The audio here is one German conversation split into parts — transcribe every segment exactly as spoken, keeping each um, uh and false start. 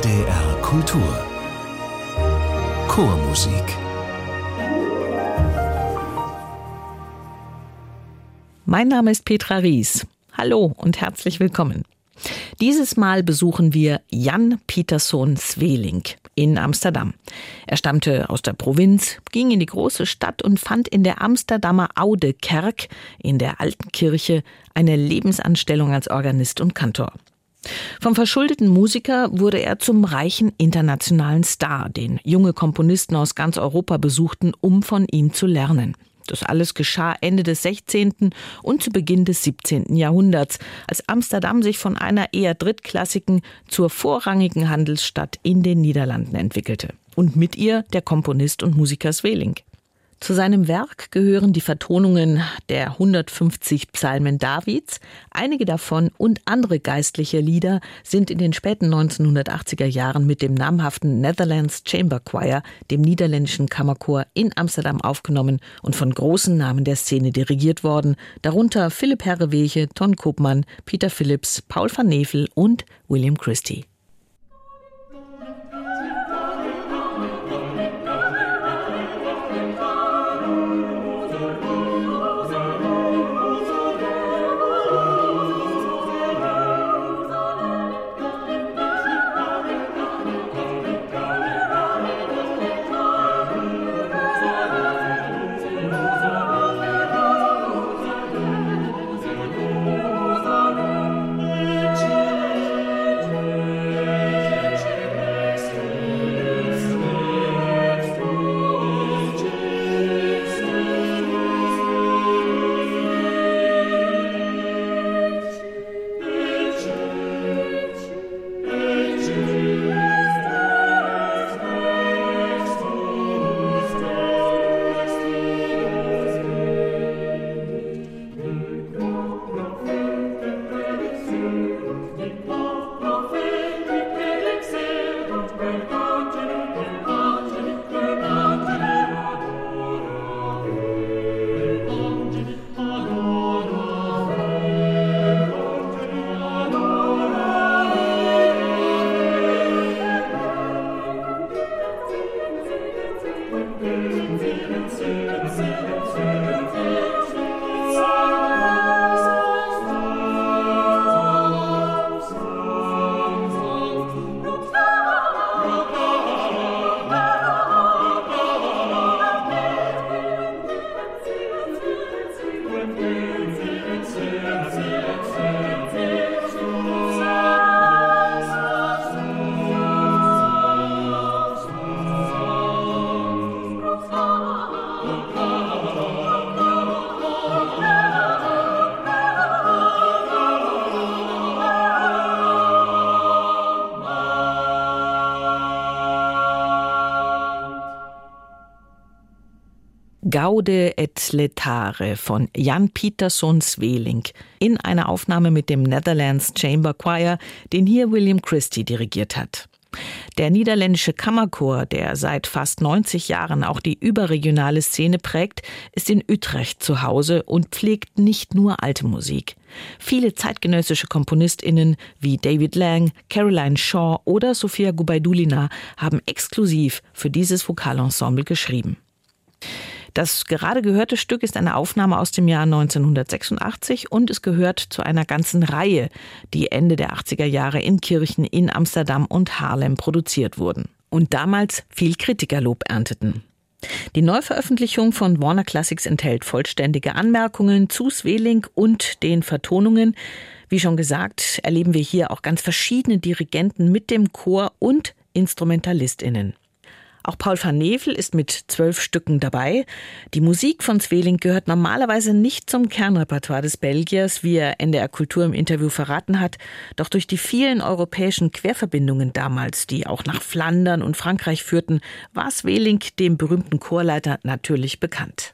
D R Kultur Chormusik. Mein Name ist Petra Ries. Hallo und herzlich willkommen. Dieses Mal besuchen wir Jan Pieterszoon Sweelinck in Amsterdam. Er stammte aus der Provinz, ging in die große Stadt und fand in der Amsterdamer Oude Kerk, in der alten Kirche, eine Lebensanstellung als Organist und Kantor. Vom verschuldeten Musiker wurde er zum reichen internationalen Star, den junge Komponisten aus ganz Europa besuchten, um von ihm zu lernen. Das alles geschah Ende des sechzehnten und zu Beginn des siebzehnten Jahrhunderts, als Amsterdam sich von einer eher drittklassigen zur vorrangigen Handelsstadt in den Niederlanden entwickelte. Und mit ihr der Komponist und Musiker Sweelinck. Zu seinem Werk gehören die Vertonungen der hundertfünfzig Psalmen Davids. Einige davon und andere geistliche Lieder sind in den späten neunzehnhundertachtziger Jahren mit dem namhaften Netherlands Chamber Choir, dem niederländischen Kammerchor in Amsterdam aufgenommen und von großen Namen der Szene dirigiert worden, darunter Philipp Herreweghe, Ton Koopman, Peter Phillips, Paul van Nevel und William Christie. Gaude et Laetare von Jan Pieterszoon Sweelinck in einer Aufnahme mit dem Netherlands Chamber Choir, den hier William Christie dirigiert hat. Der niederländische Kammerchor, der seit fast neunzig Jahren auch die überregionale Szene prägt, ist in Utrecht zu Hause und pflegt nicht nur alte Musik. Viele zeitgenössische KomponistInnen wie David Lang, Caroline Shaw oder Sofia Gubaidulina haben exklusiv für dieses Vokalensemble geschrieben. Das gerade gehörte Stück ist eine Aufnahme aus dem Jahr neunzehnhundertsechsundachtzig und es gehört zu einer ganzen Reihe, die Ende der achtziger Jahre in Kirchen in Amsterdam und Haarlem produziert wurden und damals viel Kritikerlob ernteten. Die Neuveröffentlichung von Warner Classics enthält vollständige Anmerkungen zu Sweelinck und den Vertonungen. Wie schon gesagt, erleben wir hier auch ganz verschiedene Dirigenten mit dem Chor und InstrumentalistInnen. Auch Paul van Nevel ist mit zwölf Stücken dabei. Die Musik von Sweelinck gehört normalerweise nicht zum Kernrepertoire des Belgiers, wie er N D R Kultur im Interview verraten hat. Doch durch die vielen europäischen Querverbindungen damals, die auch nach Flandern und Frankreich führten, war Sweelinck dem berühmten Chorleiter natürlich bekannt.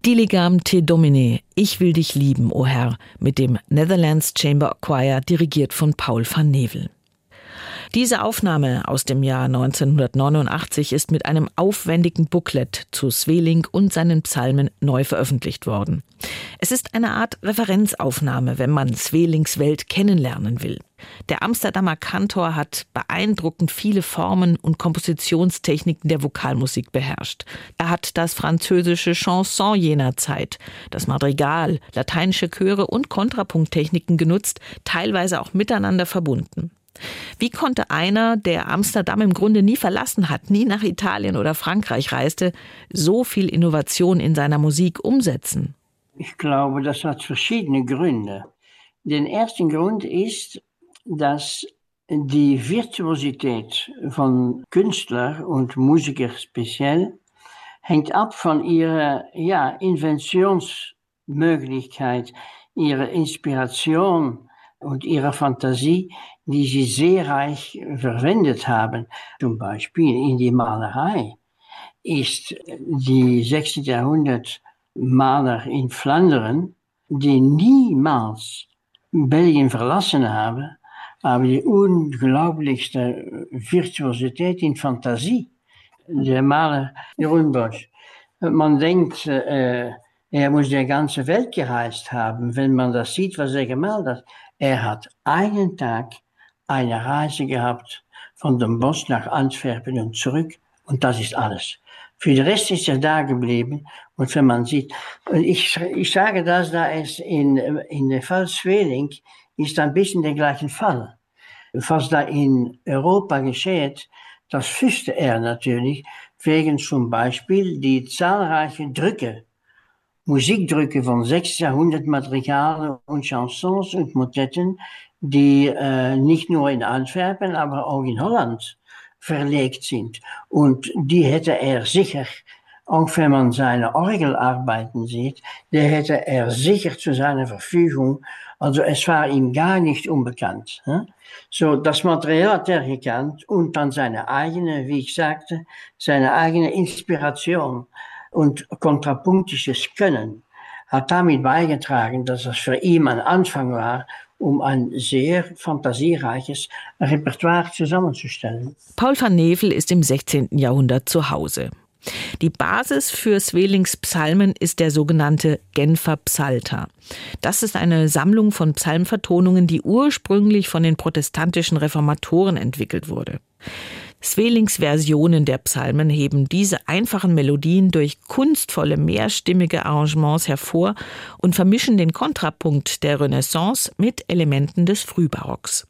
Diligam te Domine, ich will dich lieben, o Herr, mit dem Netherlands Chamber Choir, dirigiert von Paul van Nevel. Diese Aufnahme aus dem Jahr neunzehnhundertneunundachtzig ist mit einem aufwendigen Booklet zu Sweelinck und seinen Psalmen neu veröffentlicht worden. Es ist eine Art Referenzaufnahme, wenn man Sweelinks Welt kennenlernen will. Der Amsterdamer Kantor hat beeindruckend viele Formen und Kompositionstechniken der Vokalmusik beherrscht. Er hat das französische Chanson jener Zeit, das Madrigal, lateinische Chöre und Kontrapunkttechniken genutzt, teilweise auch miteinander verbunden. Wie konnte einer, der Amsterdam im Grunde nie verlassen hat, nie nach Italien oder Frankreich reiste, so viel Innovation in seiner Musik umsetzen? Ich glaube, das hat verschiedene Gründe. Der erste Grund ist, dass die Virtuosität von Künstler und Musiker speziell hängt ab von ihrer ja, Inventionsmöglichkeit, ihrer Inspiration und ihrer Fantasie, die sie sehr reich verwendet haben. Zum Beispiel in die Malerei ist die sechzehnten. Jahrhundert Maler in Flandern, die niemals Belgien verlassen haben, aber die unglaublichste Virtuosität in Fantasie. Der Maler Jeroen Bosch. Man denkt, äh, er muss die ganze Welt gereist haben, wenn man das sieht, was er gemalt hat. Er hat einen Tag eine Reise gehabt von dem Bosch nach Antwerpen und zurück und das ist alles. Für den Rest ist er da geblieben und wenn man sieht, ich, ich sage das, da es in, in der Fall Sweelinck ist ein bisschen der gleiche Fall. Was da in Europa geschieht, das wusste er natürlich, wegen zum Beispiel die zahlreichen Drücke, Musikdrücke von sechzehnten. Jahrhundert Madrigale und Chansons und Motetten, die äh, nicht nur in Antwerpen, aber auch in Holland verlegt sind. Und die hätte er sicher, auch wenn man seine Orgelarbeiten sieht, die hätte er sicher zu seiner Verfügung. Also es war ihm gar nicht unbekannt. Hm? So, das Material hat er gekannt und dann seine eigene, wie ich sagte, seine eigene Inspiration und kontrapunktisches Können hat damit beigetragen, dass es für ihn ein Anfang war, um ein sehr fantasiereiches Repertoire zusammenzustellen. Paul van Nevel ist im sechzehnten. Jahrhundert zu Hause. Die Basis für Sweelinks Psalmen ist der sogenannte Genfer Psalter. Das ist eine Sammlung von Psalmvertonungen, die ursprünglich von den protestantischen Reformatoren entwickelt wurde. Sweelinks Versionen der Psalmen heben diese einfachen Melodien durch kunstvolle mehrstimmige Arrangements hervor und vermischen den Kontrapunkt der Renaissance mit Elementen des Frühbarocks.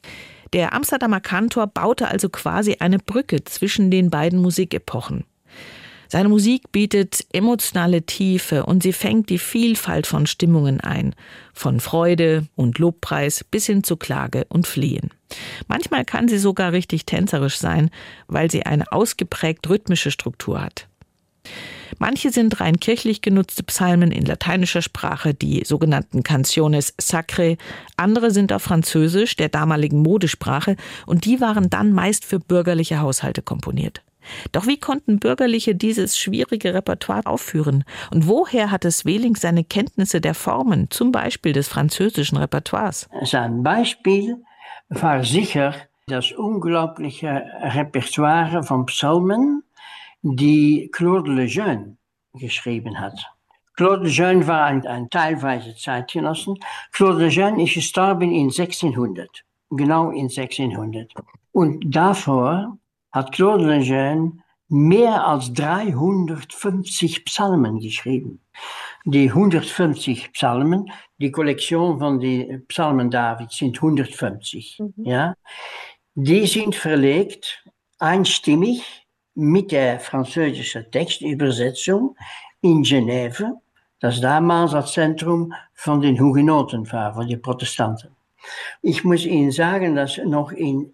Der Amsterdamer Kantor baute also quasi eine Brücke zwischen den beiden Musikepochen. Seine Musik bietet emotionale Tiefe und sie fängt die Vielfalt von Stimmungen ein, von Freude und Lobpreis bis hin zu Klage und Flehen. Manchmal kann sie sogar richtig tänzerisch sein, weil sie eine ausgeprägt rhythmische Struktur hat. Manche sind rein kirchlich genutzte Psalmen in lateinischer Sprache, die sogenannten Canciones Sacrae. Andere sind auf Französisch, der damaligen Modesprache, und die waren dann meist für bürgerliche Haushalte komponiert. Doch wie konnten Bürgerliche dieses schwierige Repertoire aufführen? Und woher hatte Sweelinck seine Kenntnisse der Formen, zum Beispiel des französischen Repertoires? Sein Beispiel war sicher das unglaubliche Repertoire von Psalmen, die Claude Lejeune geschrieben hat. Claude Lejeune war ein, ein teilweise Zeitgenossen. Claude Lejeune ist gestorben in sechzehnhundert, genau in sechzehnhundert. Und davor hat Claude Lejeune mehr als dreihundertfünfzig Psalmen geschrieben. Die hundertfünfzig Psalmen, die Kollektion von den Psalmen Davids sind hundertfünfzig. Mhm. Ja? Die sind verlegt einstimmig mit der französischen Textübersetzung in Genève, das damals das Zentrum von den Hugenoten war, von den Protestanten. Ich muss Ihnen sagen, dass noch in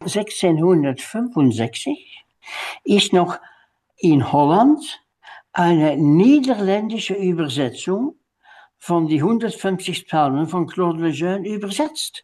sechzehnhundertfünfundsechzig ist noch in Holland eine niederländische Übersetzung von die hundertfünfzig Psalmen von Claude Lejeune übersetzt.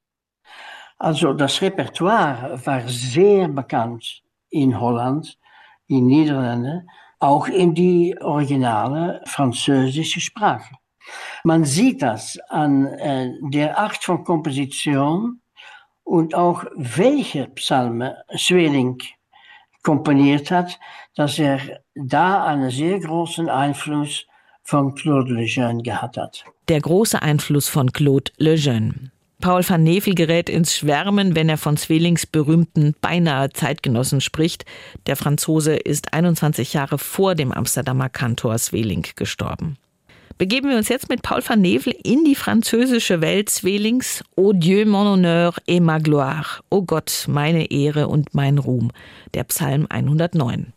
Also das Repertoire war sehr bekannt in Holland, in Niederlanden, auch in die originale französische Sprache. Man sieht das an äh, der Art von Komposition und auch welche Psalme Sweelinck komponiert hat, dass er da einen sehr großen Einfluss von Claude Lejeune gehabt hat. Der große Einfluss von Claude Lejeune. Paul van Nevel gerät ins Schwärmen, wenn er von Sweelinks berühmten beinahe Zeitgenossen spricht. Der Franzose ist einundzwanzig Jahre vor dem Amsterdamer Kantor Sweelinck gestorben. Begeben wir uns jetzt mit Paul van Nevel in die französische Welt Sweelinks. Ô Dieu, mon honneur et ma gloire. O Gott, meine Ehre und mein Ruhm. Der Psalm hundertneun.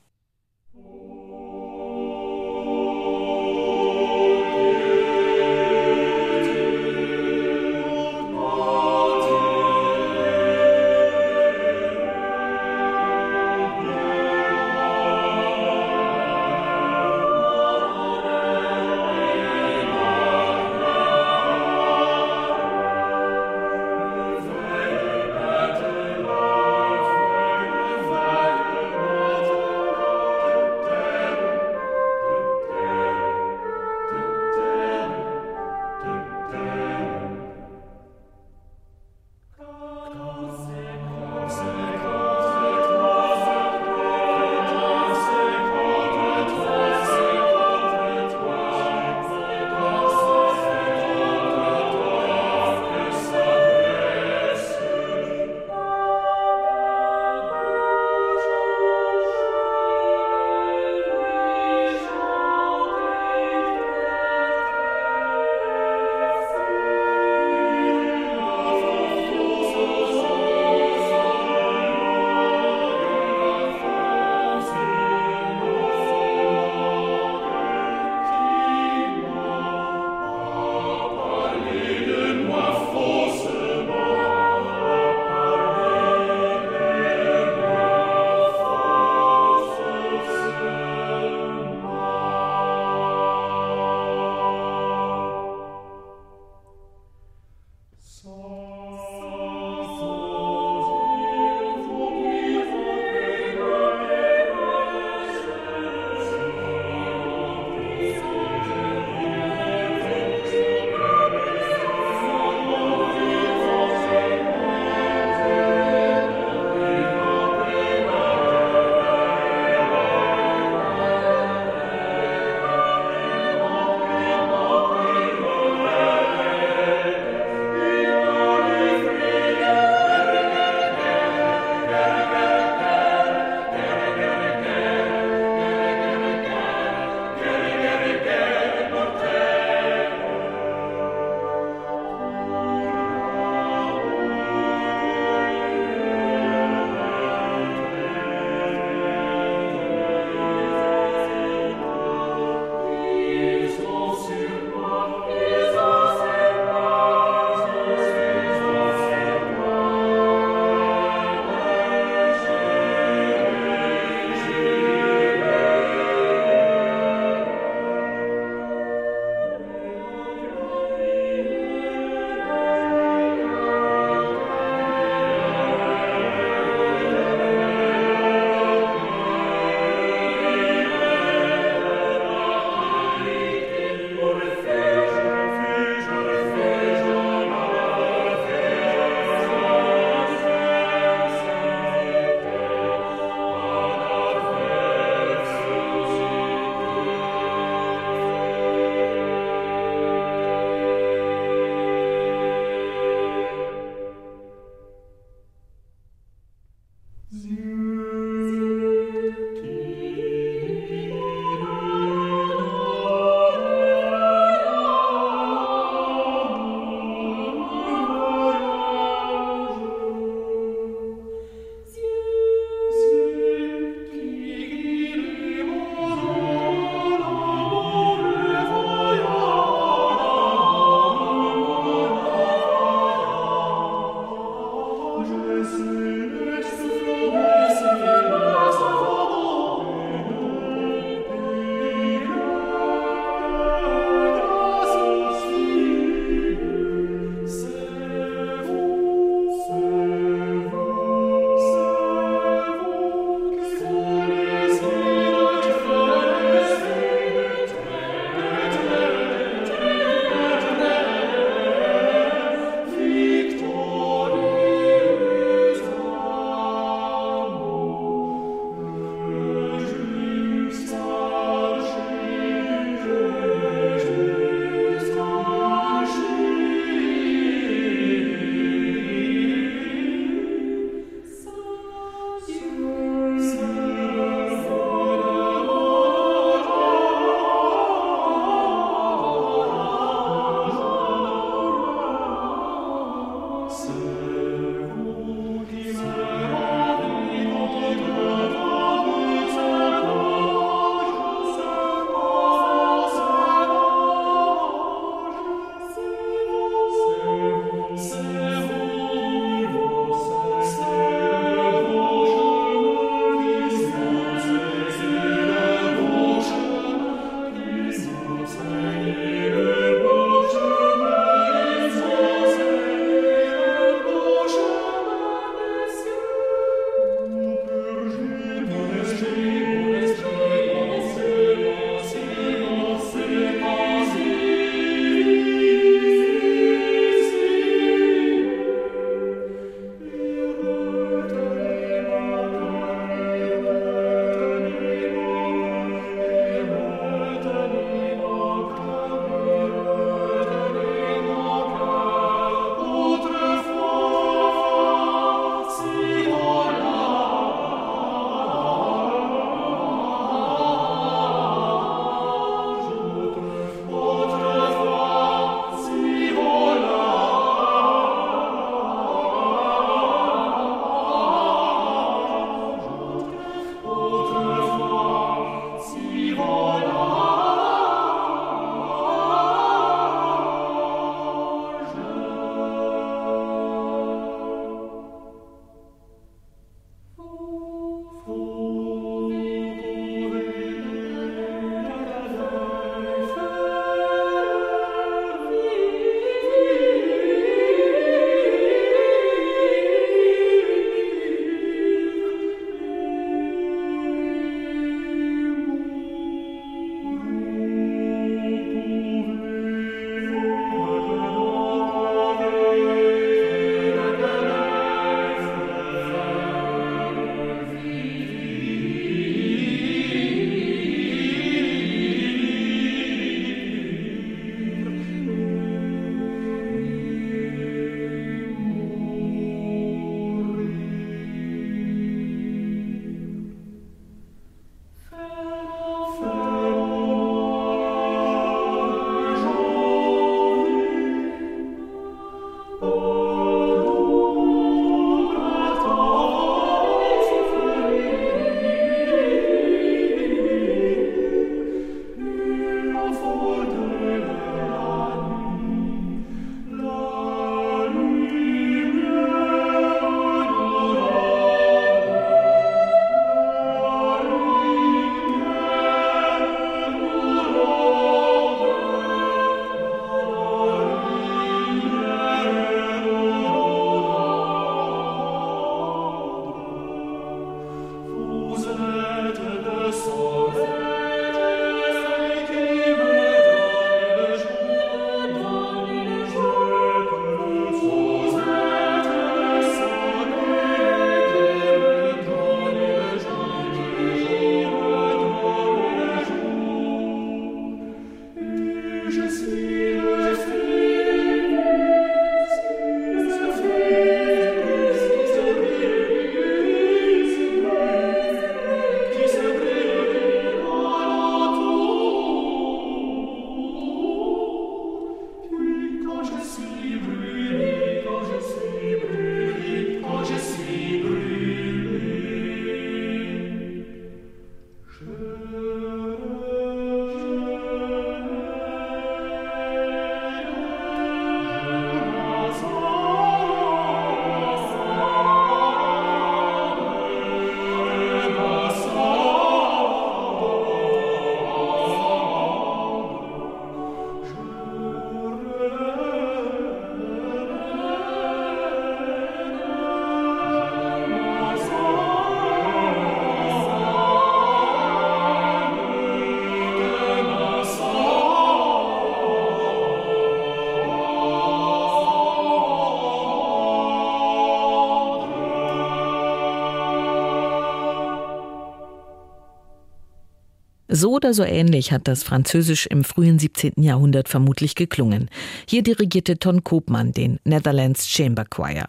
So oder so ähnlich hat das Französisch im frühen siebzehnten Jahrhundert vermutlich geklungen. Hier dirigierte Ton Koopman den Netherlands Chamber Choir.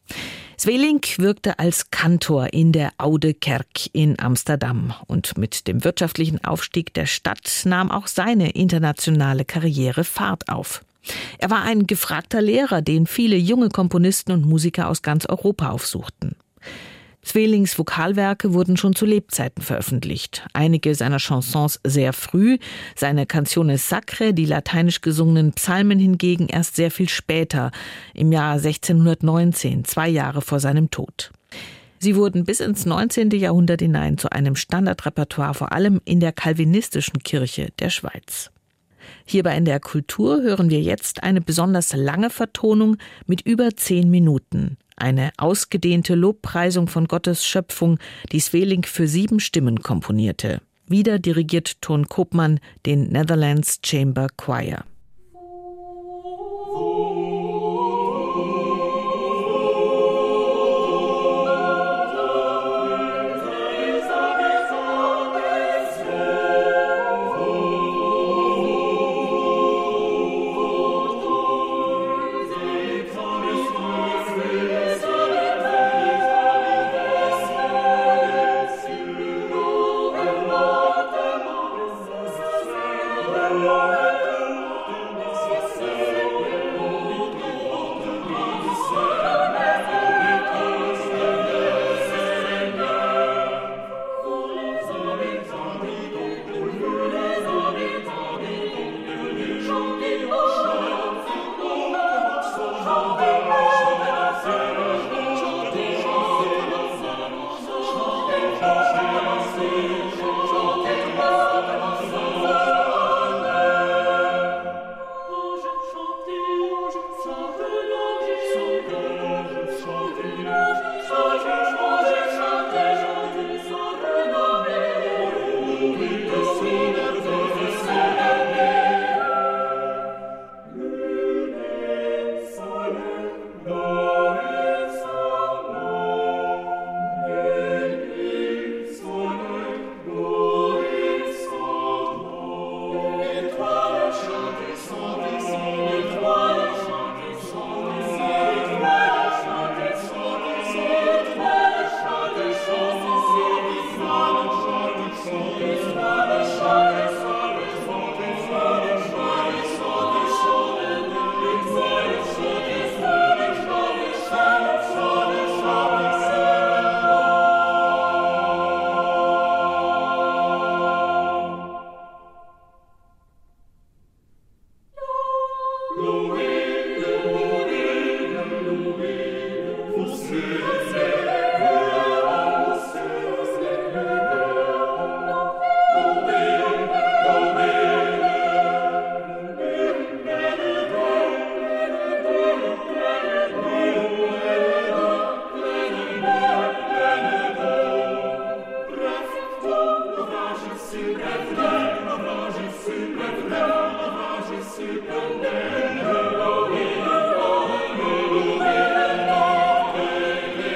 Sweelinck wirkte als Kantor in der Oude Kerk in Amsterdam und mit dem wirtschaftlichen Aufstieg der Stadt nahm auch seine internationale Karriere Fahrt auf. Er war ein gefragter Lehrer, den viele junge Komponisten und Musiker aus ganz Europa aufsuchten. Sweelinks Vokalwerke wurden schon zu Lebzeiten veröffentlicht. Einige seiner Chansons sehr früh, seine Canciones Sacre, die lateinisch gesungenen Psalmen hingegen erst sehr viel später, im Jahr sechzehnhundertneunzehn, zwei Jahre vor seinem Tod. Sie wurden bis ins neunzehnte Jahrhundert hinein zu einem Standardrepertoire, vor allem in der calvinistischen Kirche der Schweiz. Hier bei N D R Kultur hören wir jetzt eine besonders lange Vertonung mit über zehn Minuten. Eine ausgedehnte Lobpreisung von Gottes Schöpfung, die Sweelinck für sieben Stimmen komponierte. Wieder dirigiert Ton Koopman den Netherlands Chamber Choir. Super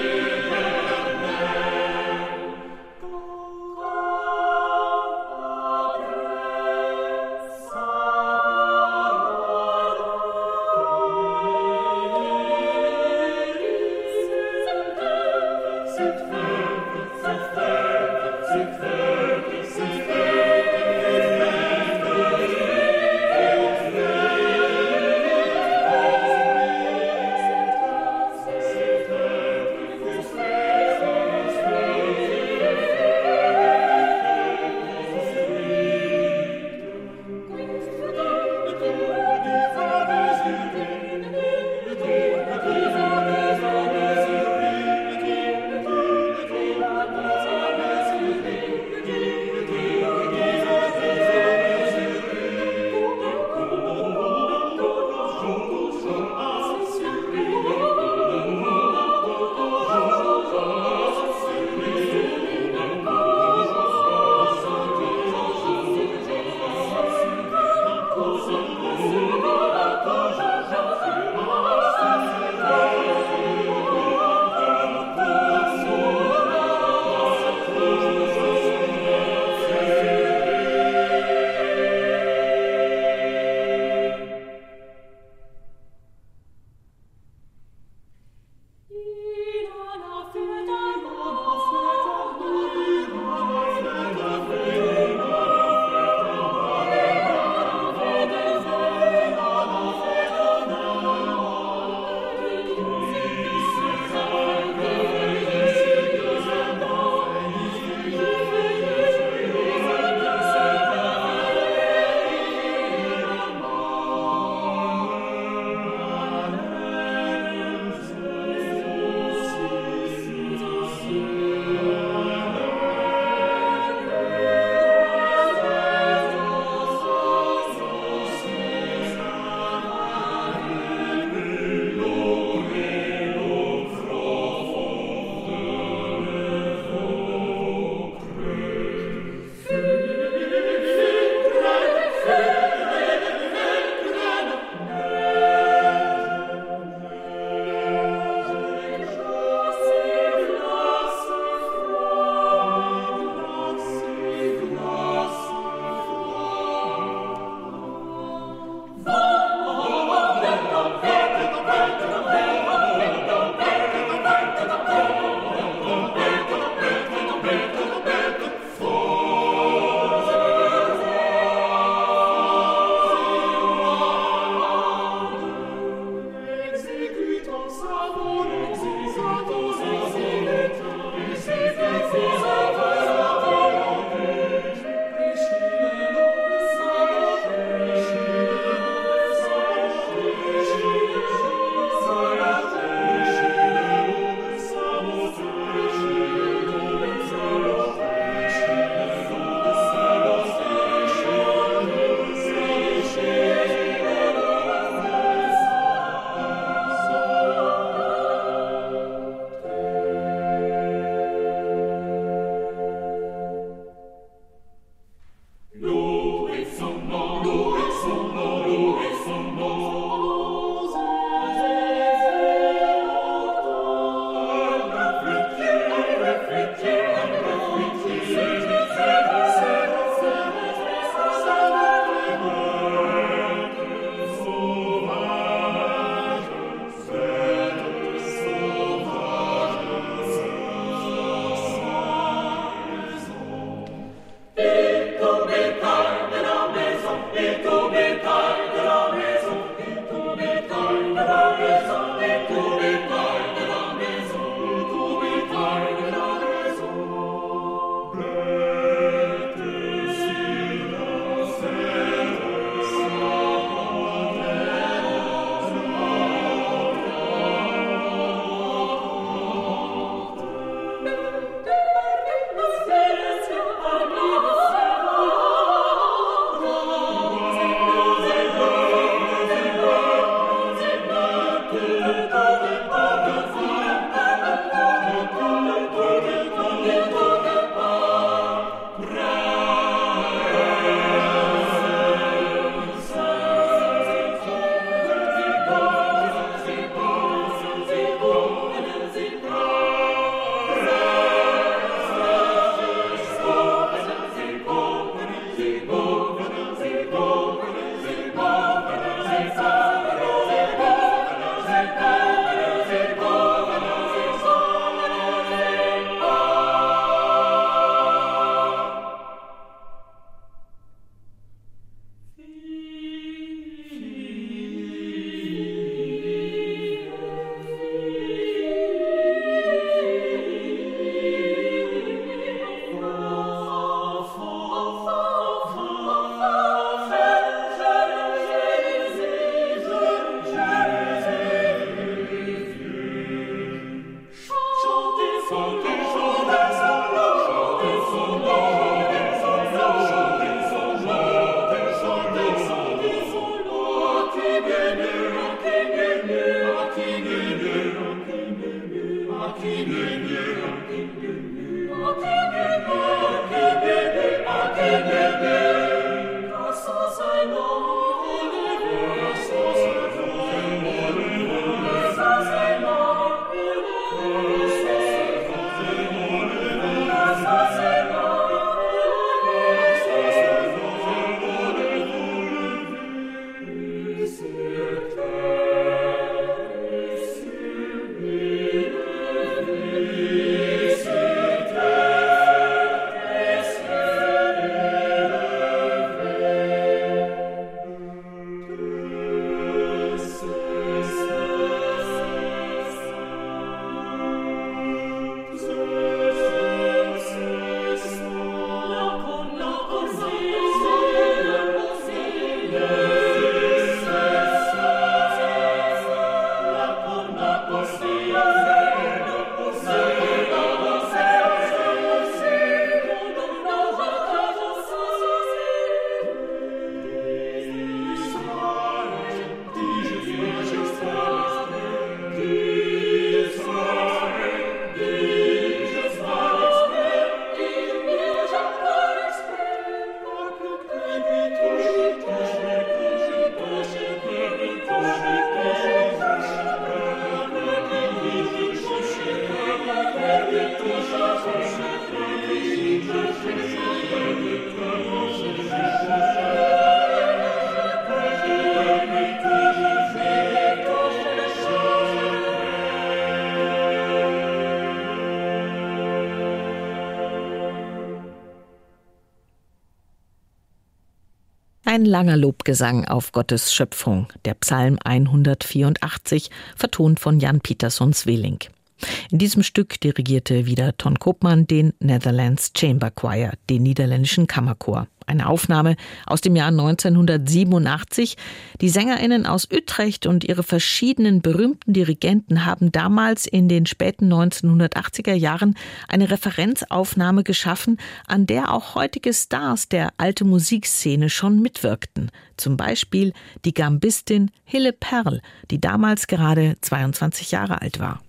Ein langer Lobgesang auf Gottes Schöpfung, der Psalm hundertvierundachtzig, vertont von Jan Pieterszoon Sweelinck. In diesem Stück dirigierte wieder Ton Koopman den Netherlands Chamber Choir, den niederländischen Kammerchor. Eine Aufnahme aus dem Jahr neunzehnhundertsiebenundachtzig. Die SängerInnen aus Utrecht und ihre verschiedenen berühmten Dirigenten haben damals in den späten neunzehnhundertachtziger Jahren eine Referenzaufnahme geschaffen, an der auch heutige Stars der alten Musikszene schon mitwirkten. Zum Beispiel die Gambistin Hille Perl, die damals gerade zweiundzwanzig Jahre alt war.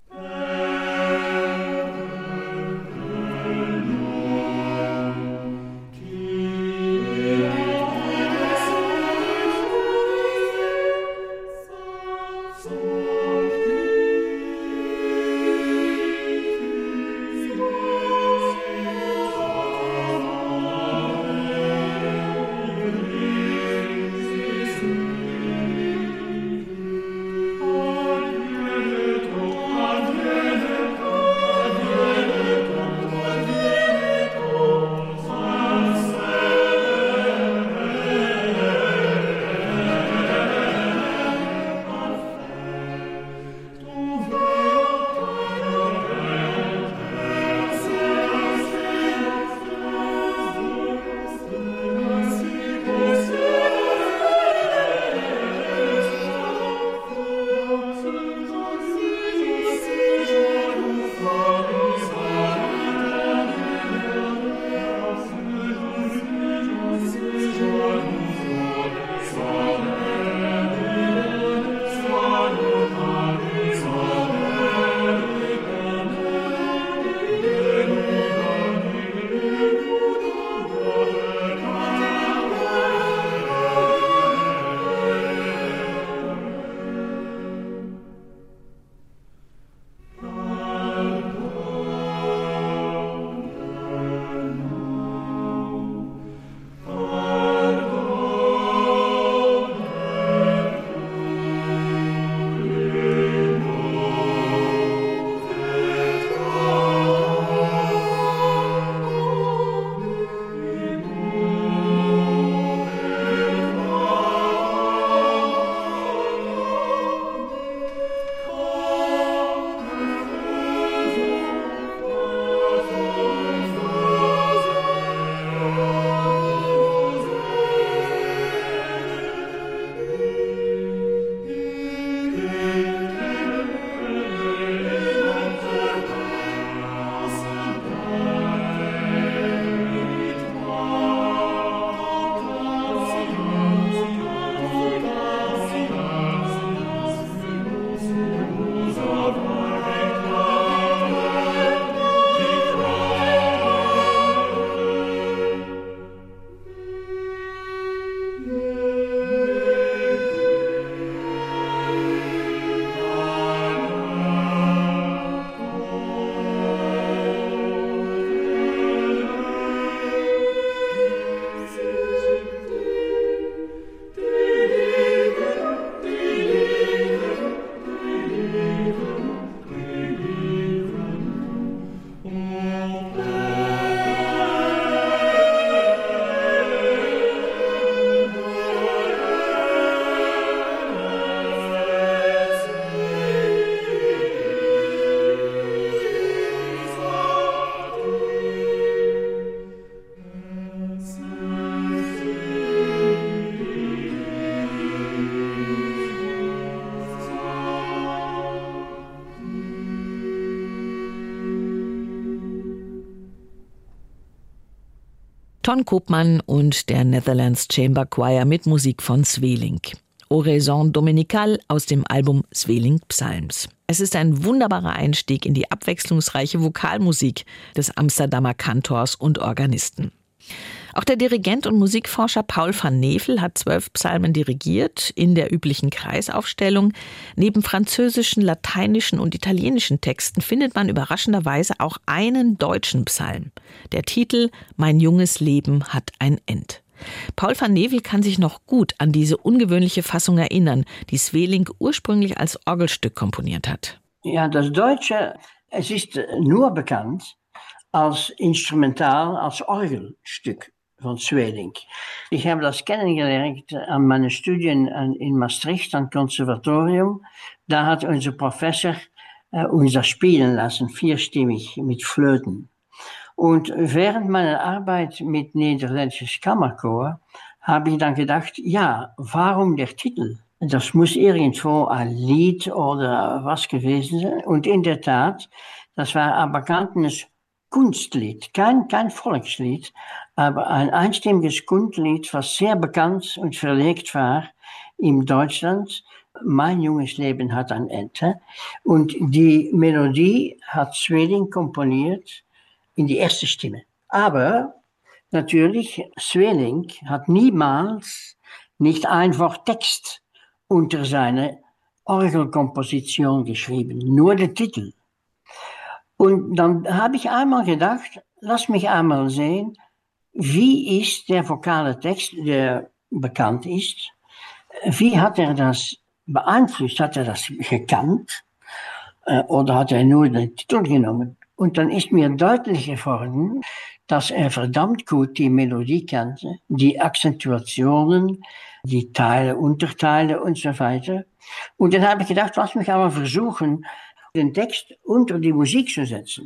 Ton Koopman und der Netherlands Chamber Choir mit Musik von Sweelinck. Oraison Dominicale aus dem Album Sweelinck Psalms. Es ist ein wunderbarer Einstieg in die abwechslungsreiche Vokalmusik des Amsterdamer Kantors und Organisten. Auch der Dirigent und Musikforscher Paul van Nevel hat zwölf Psalmen dirigiert, in der üblichen Kreisaufstellung. Neben französischen, lateinischen und italienischen Texten findet man überraschenderweise auch einen deutschen Psalm. Der Titel »Mein junges Leben hat ein End«. Paul van Nevel kann sich noch gut an diese ungewöhnliche Fassung erinnern, die Sweelinck ursprünglich als Orgelstück komponiert hat. Ja, das Deutsche, es ist nur bekannt als Instrumental, als Orgelstück von Sweelinck. Ich habe das kennengelernt an meinen Studien in Maastricht am Konservatorium. Da hat unser Professor äh, uns das spielen lassen, vierstimmig mit Flöten. Und während meiner Arbeit mit Niederländisches Kammerchor habe ich dann gedacht, ja, warum der Titel? Das muss irgendwo ein Lied oder was gewesen sein. Und in der Tat, das war ein bekanntes Kunstlied, kein, kein Volkslied, aber ein einstimmiges Kunstlied, was sehr bekannt und verlegt war in Deutschland. Mein junges Leben hat ein Ende. Und die Melodie hat Sweelinck komponiert in die erste Stimme. Aber natürlich, Sweelinck hat niemals nicht einfach Text unter seine Orgelkomposition geschrieben, nur der Titel. Und dann habe ich einmal gedacht, lass mich einmal sehen, wie ist der vokale Text, der bekannt ist, wie hat er das beeinflusst, hat er das gekannt äh, oder hat er nur den Titel genommen? Und dann ist mir deutlich geworden, dass er verdammt gut die Melodie kannte, die Akzentuationen, die Teile, Unterteile und so weiter. Und dann habe ich gedacht, lass mich einmal versuchen, den Text unter die Musik zu setzen.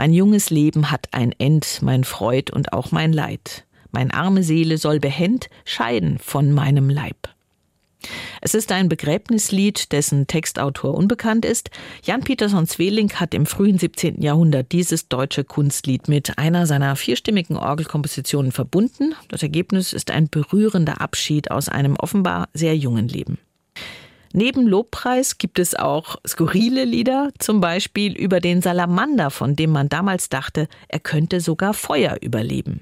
Mein junges Leben hat ein End, mein Freud und auch mein Leid. Mein arme Seele soll behend scheiden von meinem Leib. Es ist ein Begräbnislied, dessen Textautor unbekannt ist. Jan Pieterszoon Sweelinck hat im frühen siebzehnten Jahrhundert dieses deutsche Kunstlied mit einer seiner vierstimmigen Orgelkompositionen verbunden. Das Ergebnis ist ein berührender Abschied aus einem offenbar sehr jungen Leben. Neben Lobpreis gibt es auch skurrile Lieder, zum Beispiel über den Salamander, von dem man damals dachte, er könnte sogar Feuer überleben.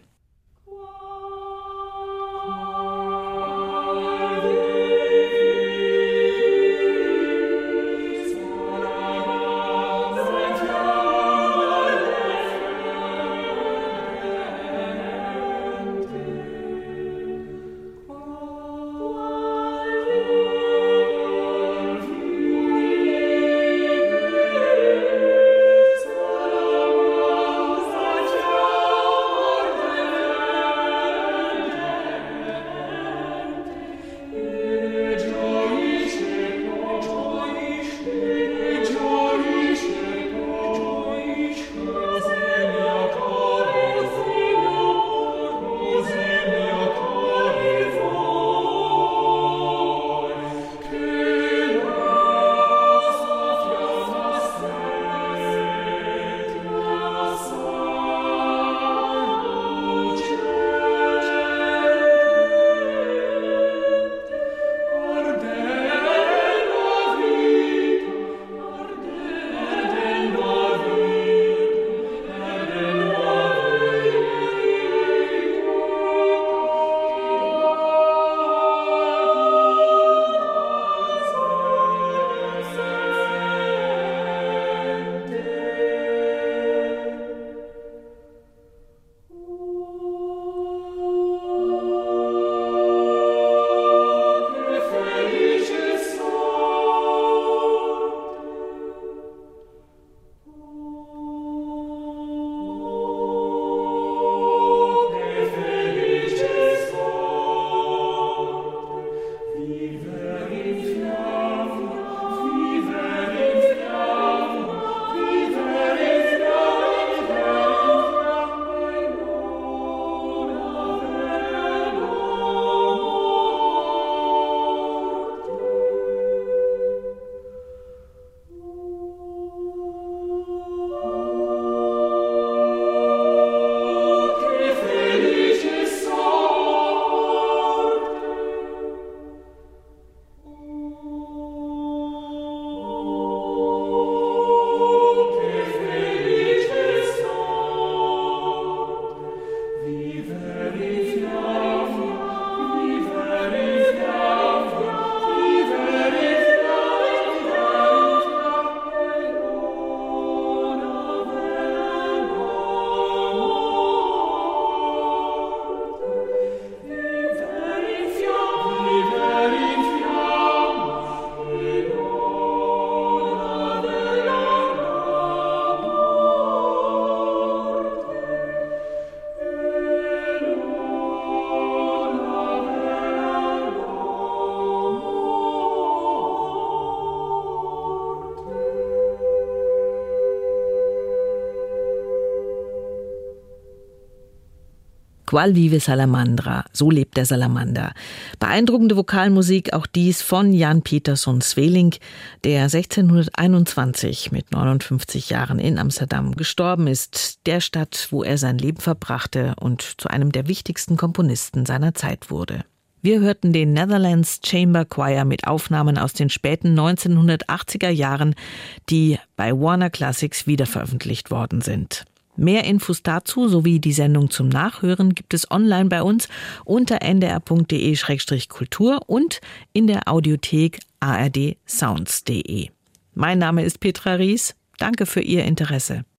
Qual vive Salamandra, so lebt der Salamander. Beeindruckende Vokalmusik, auch dies von Jan Pieterszoon Sweelinck, der sechzehnhunderteinundzwanzig mit neunundfünfzig Jahren in Amsterdam gestorben ist, der Stadt, wo er sein Leben verbrachte und zu einem der wichtigsten Komponisten seiner Zeit wurde. Wir hörten den Netherlands Chamber Choir mit Aufnahmen aus den späten neunzehnhundertachtziger Jahren, die bei Warner Classics wiederveröffentlicht worden sind. Mehr Infos dazu sowie die Sendung zum Nachhören gibt es online bei uns unter n d r punkt d e slash kultur und in der Audiothek a r d sounds punkt d e. Mein Name ist Petra Ries. Danke für Ihr Interesse.